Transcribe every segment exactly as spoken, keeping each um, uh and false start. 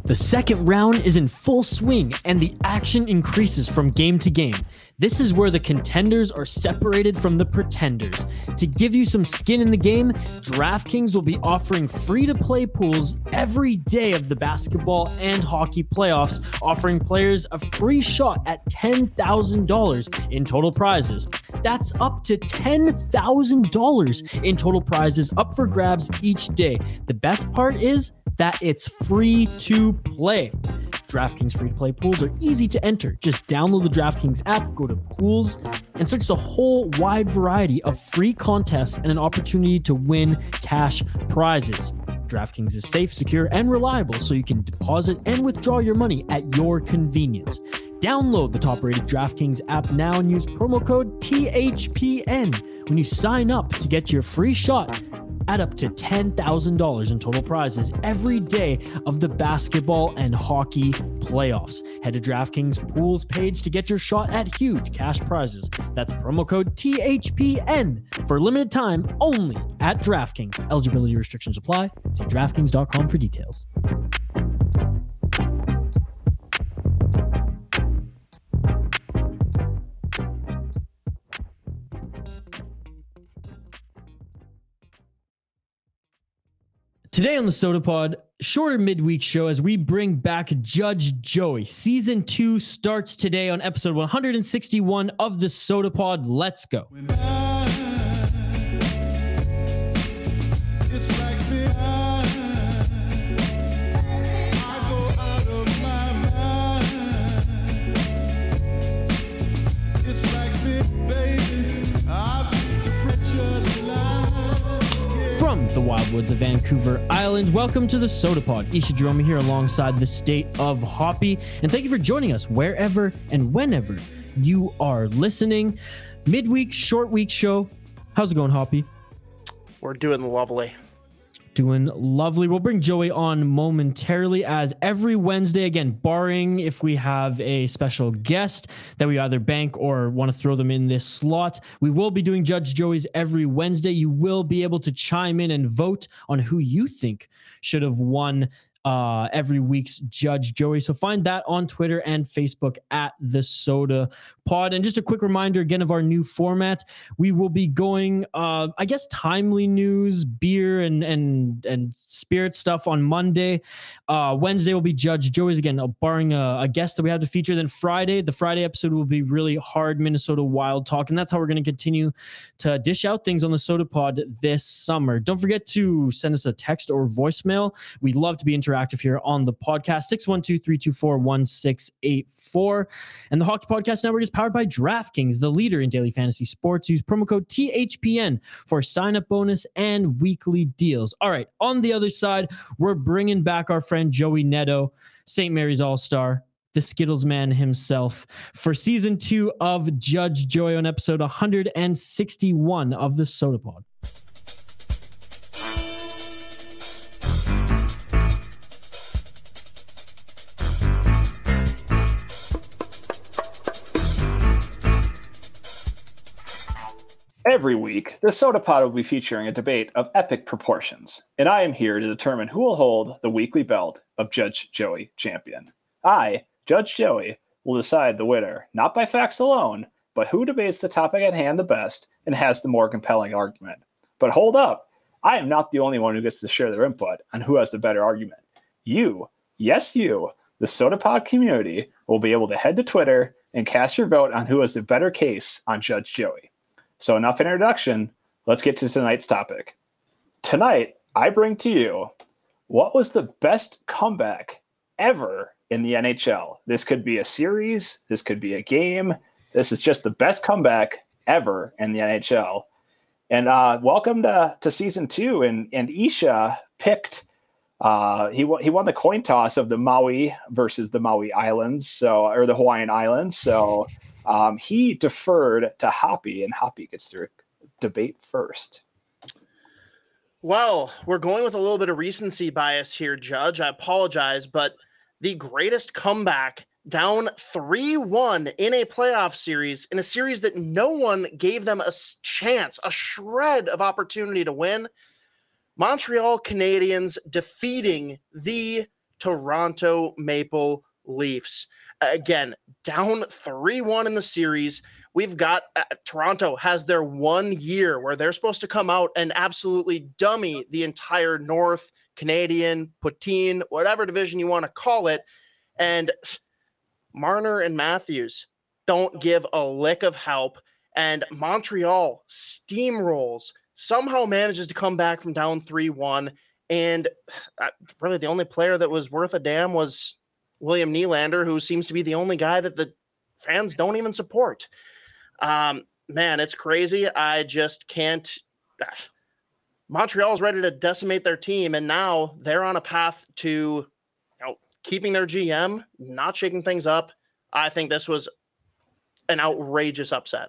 The second round is in full swing and the action increases from game to game. This is where the contenders are separated from the pretenders. To give you some skin in the game, DraftKings will be offering free-to-play pools every day of the basketball and hockey playoffs, offering players a free shot at ten thousand dollars in total prizes. That's up to ten thousand dollars in total prizes up for grabs each day. The best part is that it's free to play. DraftKings free-to-play pools are easy to enter. Just download the DraftKings app, go to pools, and search the whole wide variety of free contests and an opportunity to win cash prizes. DraftKings is safe, secure, and reliable, so you can deposit and withdraw your money at your convenience. Download the top-rated DraftKings app now and use promo code T H P N when you sign up to get your free shot at up to ten thousand dollars in total prizes every day of the basketball and hockey playoffs. Head to DraftKings Pools page to get your shot at huge cash prizes. That's promo code T H P N for a limited time only at DraftKings. Eligibility restrictions apply. See DraftKings dot com for details. Today on the Soda Pod, shorter midweek show as we bring back Judge Joey. Season two starts today on episode one hundred sixty-one of the Soda Pod. Let's go. From the wildwoods of Vancouver Island, welcome to the Soda Pod. Isha Jerome here alongside the state of Hoppy, and thank you for joining us wherever and whenever you are listening. Midweek, short week show. How's it going, Hoppy? We're doing lovely. Doing lovely. We'll bring Joey on momentarily, as every Wednesday, again, barring if we have a special guest that we either bank or want to throw them in this slot, we will be doing Judge Joey's every Wednesday. You will be able to chime in and vote on who you think should have won uh, every week's Judge Joey. So find that on Twitter and Facebook at the Soda Pod. And just a quick reminder again of our new format. We will be going, uh, I guess, timely news, beer and and and spirit stuff on Monday. Uh, Wednesday will be Judge Joey's again, uh, barring a, a guest that we have to feature. Then Friday, the Friday episode will be really hard Minnesota Wild talk, and that's how we're going to continue to dish out things on the Soda Pod this summer. Don't forget to send us a text or voicemail. We'd love to be interactive here on the podcast. six one two, three two four, one six eight four. And the Hockey Podcast Network is powered by DraftKings, the leader in daily fantasy sports. Use promo code T H P N for sign-up bonus and weekly deals. All right, on the other side, we're bringing back our friend Joey Neto, Saint Mary's All-Star, the Skittles man himself, for season two of Judge Joey on episode one hundred sixty-one of the Soda Pod. Every week, the Soda Pod will be featuring a debate of epic proportions, and I am here to determine who will hold the weekly belt of Judge Joey champion. I, Judge Joey, will decide the winner, not by facts alone, but who debates the topic at hand the best and has the more compelling argument. But hold up, I am not the only one who gets to share their input on who has the better argument. You, yes you, the Soda Pod community, will be able to head to Twitter and cast your vote on who has the better case on Judge Joey. So enough introduction, let's get to tonight's topic. Tonight, I bring to you, what was the best comeback ever in the N H L? This could be a series, this could be a game. This is just the best comeback ever in the N H L. And uh, welcome to, to season two. And, and Isha picked, uh, he, he won the coin toss of the Maui versus the Maui Islands, so or the Hawaiian Islands. So Um, he deferred to Hoppy, and Hoppy gets to debate first. Well, we're going with a little bit of recency bias here, Judge. I apologize, but the greatest comeback down three one in a playoff series, in a series that no one gave them a chance, a shred of opportunity to win. Montreal Canadiens defeating the Toronto Maple Leafs. Again, down three one in the series. We've got uh, Toronto has their one year where they're supposed to come out and absolutely dummy the entire North Canadian, Poutine, whatever division you want to call it. And Marner and Matthews don't give a lick of help. And Montreal steamrolls, somehow manages to come back from down three one. And uh, really the only player that was worth a damn was William Nylander, who seems to be the only guy that the fans don't even support. Um, man, it's crazy. I just can't. Montreal's ready to decimate their team, and now they're on a path to, you know, keeping their G M, not shaking things up. I think this was an outrageous upset.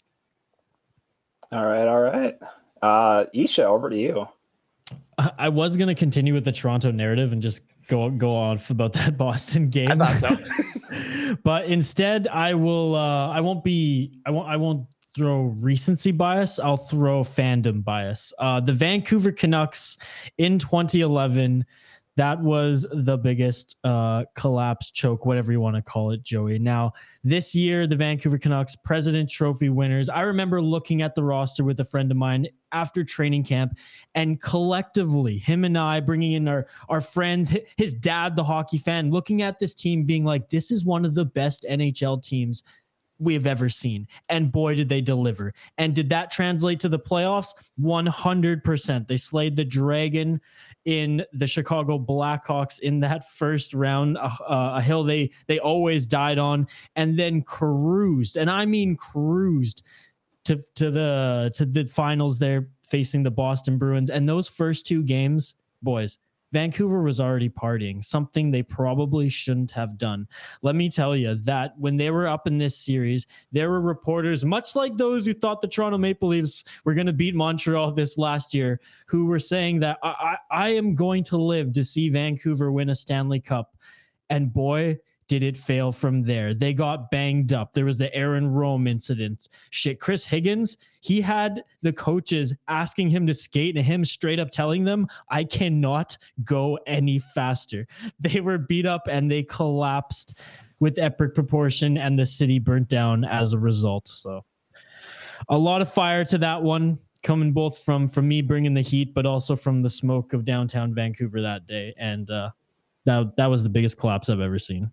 All right, all right. Uh, Isha, over to you. I was going to continue with the Toronto narrative and just go go on about that Boston game. I thought so. But instead, I will. Uh, I won't be. I won't. I won't throw recency bias. I'll throw fandom bias. Uh, the Vancouver Canucks in twenty eleven. That was the biggest uh, collapse, choke, whatever you want to call it, Joey. Now, this year, the Vancouver Canucks President Trophy winners. I remember looking at the roster with a friend of mine after training camp, and collectively, him and I, bringing in our, our friends, his dad, the hockey fan, looking at this team being like, this is one of the best N H L teams we've ever seen. And boy, did they deliver. And did that translate to the playoffs? one hundred percent. They slayed the dragon in the Chicago Blackhawks in that first round, uh, uh, a hill they they always died on, and then cruised, and I mean cruised to to the to the finals there, facing the Boston Bruins. And those first two games, boys, Vancouver was already partying, something they probably shouldn't have done. Let me tell you that when they were up in this series, there were reporters, much like those who thought the Toronto Maple Leafs were going to beat Montreal this last year, who were saying that I, I, I am going to live to see Vancouver win a Stanley Cup. And boy, did it fail from there. They got banged up. There was the Aaron Rome incident. Shit, Chris Higgins, he had the coaches asking him to skate and him straight up telling them, I cannot go any faster. They were beat up and they collapsed with epic proportion, and the city burnt down as a result. So a lot of fire to that one, coming both from, from me bringing the heat, but also from the smoke of downtown Vancouver that day. And uh, that, that was the biggest collapse I've ever seen.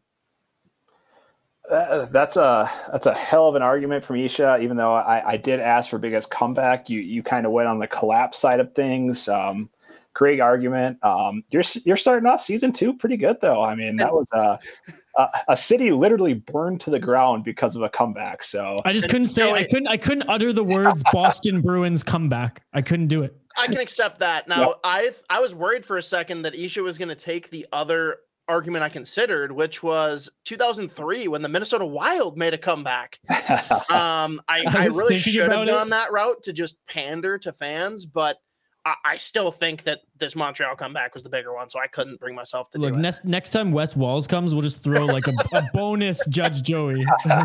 Uh, that's a that's a hell of an argument from Isha. Even though I, I did ask for biggest comeback, you you kind of went on the collapse side of things. Um, great argument. Um, you're you're starting off season two pretty good though. I mean, that was a, a a city literally burned to the ground because of a comeback. So I just couldn't say I couldn't I couldn't utter the words Boston Bruins comeback. I couldn't do it. I can accept that. Now yep. I I was worried for a second that Isha was going to take the other argument I considered, which was two thousand three when the Minnesota Wild made a comeback. um, I, I, I really should have gone it. that route to just pander to fans, but I, I still think that this Montreal comeback was the bigger one, so I couldn't bring myself to Look, do it. Next, next time Wes Walls comes, we'll just throw like a, a bonus Judge Joey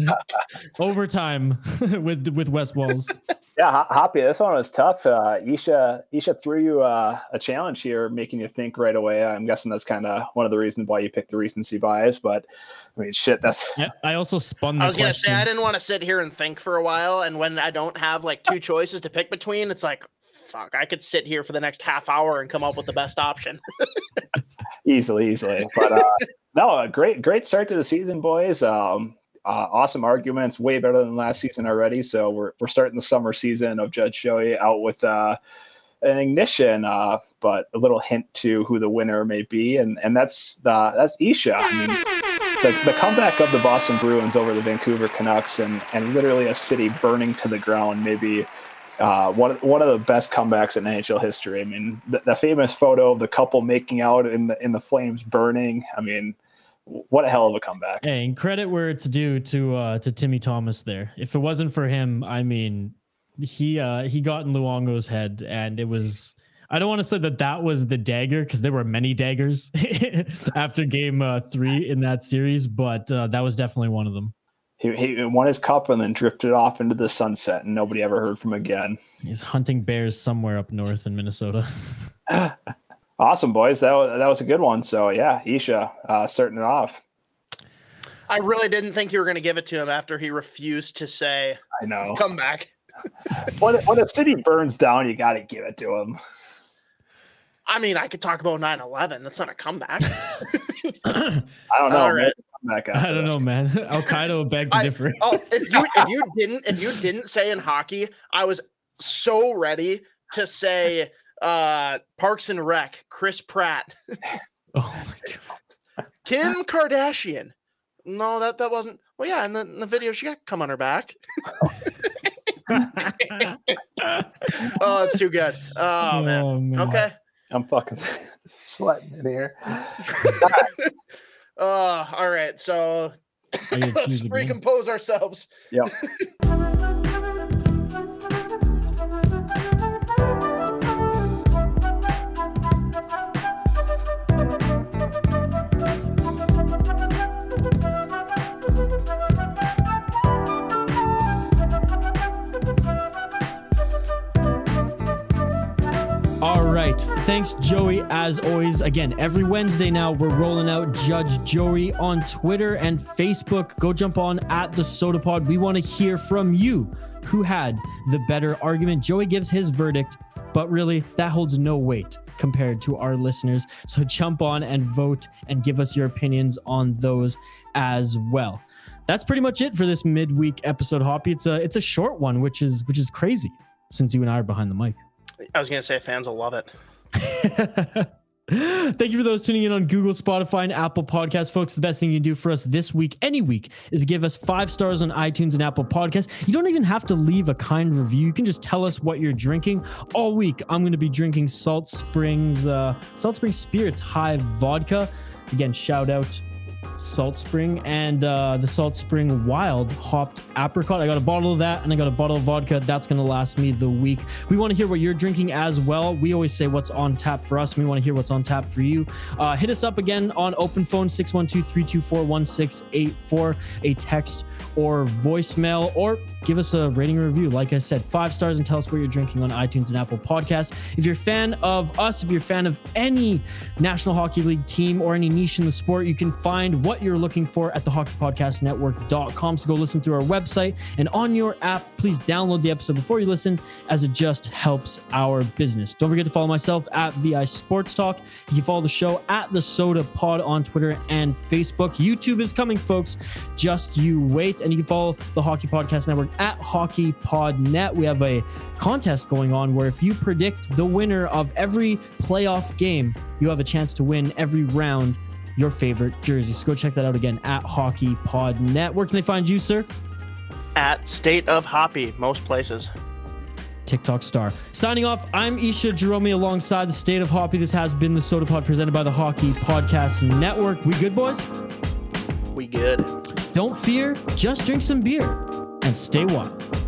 overtime with with Wes Walls. Yeah, Hoppy, this one was tough. Uh, Isha, Isha threw you uh, a challenge here, making you think right away. I'm guessing that's kind of one of the reasons why you picked the recency bias. But I mean, shit, that's. Yeah, I also spun. The I was question. gonna say I didn't want to sit here and think for a while, and when I don't have like two choices to pick between, it's like, fuck, I could sit here for the next half hour and come up with the best option. easily, easily. But uh, no, a great, great start to the season, boys. Um, Uh, awesome arguments, way better than last season already. So we're we're starting the summer season of Judge Joey out with uh, an ignition, uh, but a little hint to who the winner may be, and and that's the that's Isha. I mean, the, the comeback of the Boston Bruins over the Vancouver Canucks, and and literally a city burning to the ground, maybe uh, one one of the best comebacks in N H L history. I mean, the, the famous photo of the couple making out in the in the flames burning. I mean. What a hell of a comeback. Hey, and credit where it's due to uh, to Timmy Thomas there. If it wasn't for him, I mean, he uh, he got in Luongo's head, and it was, I don't want to say that that was the dagger, because there were many daggers after game uh, three in that series, but uh, that was definitely one of them. He, he won his cup and then drifted off into the sunset, and nobody ever heard from him again. He's hunting bears somewhere up north in Minnesota. Awesome, boys. That was, that was a good one. So, yeah, Isha, uh, starting it off. I really didn't think you were going to give it to him after he refused to say, I know. Come back. when, when a city burns down, you got to give it to him. I mean, I could talk about nine eleven. That's not a comeback. I don't know. All right. I don't that. know, man. Al Qaeda will beg to I, differ. Oh, if you if you didn't if you didn't say in hockey, I was so ready to say uh, Parks and Rec, Chris Pratt, oh my God. Kim Kardashian. No, that that wasn't. Well, yeah, in the, in the video, she got come on her back. Oh, it's too good. Oh man. Oh, man. Okay. I'm fucking sweating in here. uh, all right. So let's recompose ourselves. Yep. All right. Thanks, Joey, as always. Again, every Wednesday now, we're rolling out Judge Joey on Twitter and Facebook. Go jump on at the Soda Pod. We want to hear from you. Who had the better argument? Joey gives his verdict, but really, that holds no weight compared to our listeners. So jump on and vote and give us your opinions on those as well. That's pretty much it for this midweek episode, Hoppy. It's a it's a short one, which is which is crazy since you and I are behind the mic. I was going to say fans will love it. Thank you for those tuning in on Google, Spotify, and Apple Podcasts. Folks, the best thing you can do for us this week, any week, is give us five stars on iTunes and Apple Podcasts. You don't even have to leave a kind review. You can just tell us what you're drinking. All week, I'm going to be drinking Salt Springs, uh, Salt Springs Spirits High Vodka. Again, shout out Salt Spring and uh, the Salt Spring Wild Hopped Apricot. I got a bottle of that and I got a bottle of vodka. That's going to last me the week. We want to hear what you're drinking as well. We always say what's on tap for us. We want to hear what's on tap for you. Uh, hit us up again on open phone six one two, three two four, one six eight four, a text or voicemail, or give us a rating or review. Like I said, five stars and tell us what you're drinking on iTunes and Apple Podcasts. If you're a fan of us, if you're a fan of any National Hockey League team or any niche in the sport, you can find what you're looking for at the hockey podcast network dot com. So go listen through our website and on your app. Please download the episode before you listen, as it just helps our business. Don't forget to follow myself at V I Sports Talk. You can follow the show at the Soda Pod on Twitter and Facebook. YouTube is coming, folks. Just you wait. And you can follow the Hockey Podcast Network at Hockey Pod Net. We have a contest going on where if you predict the winner of every playoff game, you have a chance to win every round your favorite jersey. So go check that out again at Hockey Pod Net. Where can they find you, sir? At State of Hoppy, most places. TikTok star. Signing off, I'm Isha Jerome alongside the State of Hoppy. This has been the Soda Pod presented by the Hockey Podcast Network. We good, boys? We good. Don't fear, just drink some beer and stay wild.